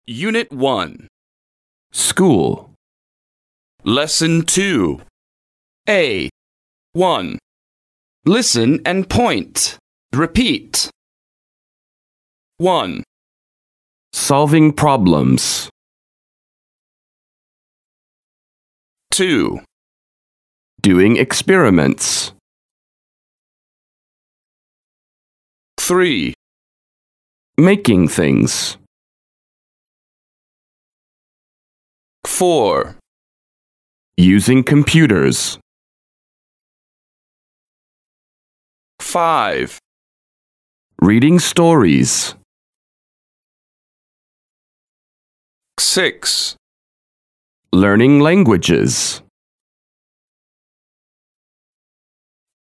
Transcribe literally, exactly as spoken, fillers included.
Unit one. School. Lesson two. A. one. Listen and point. Repeat. one. Solving problems. two. Doing experiments. three. Making things. four. Using computers. five. Reading stories. six. Learning languages.